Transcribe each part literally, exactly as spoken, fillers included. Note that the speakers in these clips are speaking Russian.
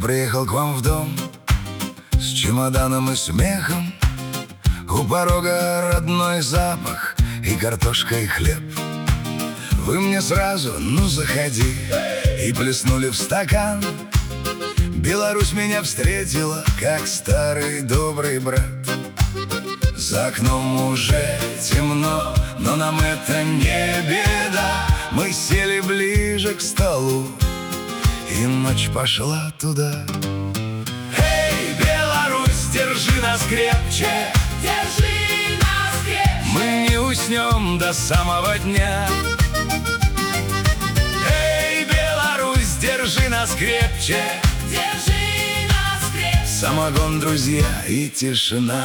приехал к вам в дом с чемоданом и смехом. У порога родной запах и картошка, и хлеб. Вы мне сразу: ну заходи, и плеснули в стакан. Беларусь меня встретила, как старый добрый брат. За окном уже темно, но нам это не беда. Мы сели ближе к столу, и ночь пошла туда. Эй, Беларусь, держи нас крепче, держи нас крепче. мы не уснем до самого дня. Эй, Беларусь, держи нас крепче, держи нас крепче. самогон, друзья, и тишина.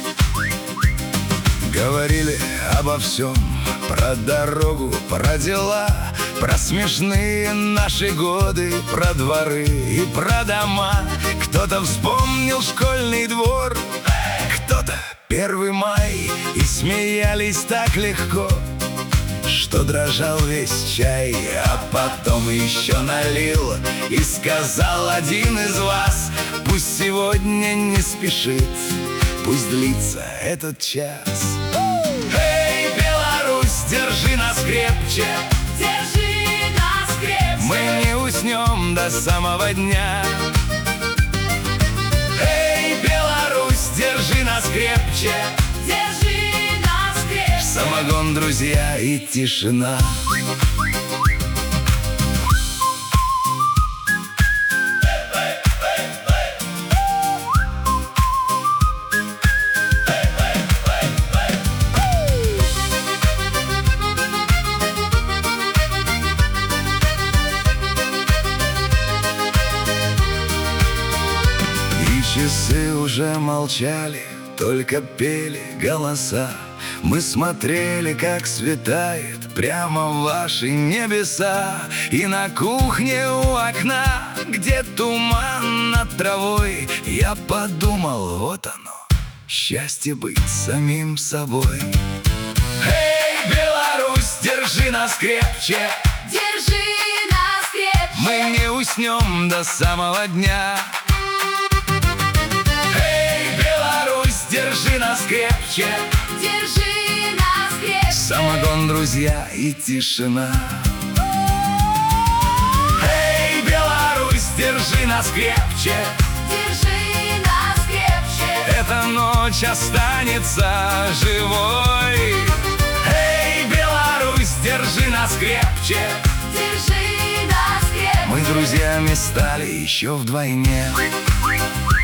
Говорили обо всем, про дорогу, про дела, про смешные наши годы, про дворы и про дома. Кто-то вспомнил школьный двор, кто-то первый май, и смеялись так легко, что дрожал весь чай. А потом еще налил и сказал один из вас: пусть сегодня не спешит, пусть длится этот час. Эй, Беларусь, держи нас крепче, Держи нас крепче. мы не уснем до самого дня. Эй, Беларусь, держи нас крепче, Держи нас крепче. самогон, друзья, и тишина. Часы уже молчали, только пели голоса. Мы смотрели, как светает прямо в ваши небеса. И на кухне у окна, где туман над травой, я подумал: вот оно, счастье быть самим собой. Эй, Беларусь, держи нас крепче, Держи нас крепче. мы не уснем до самого дня. Держи нас крепче, Держи нас крепче. самогон, друзья, и тишина. Эй, Беларусь, держи нас крепче, Держи нас крепче. эта ночь останется живой. Эй, Беларусь, держи нас крепче, Держи нас крепче. мы друзьями стали еще вдвойне.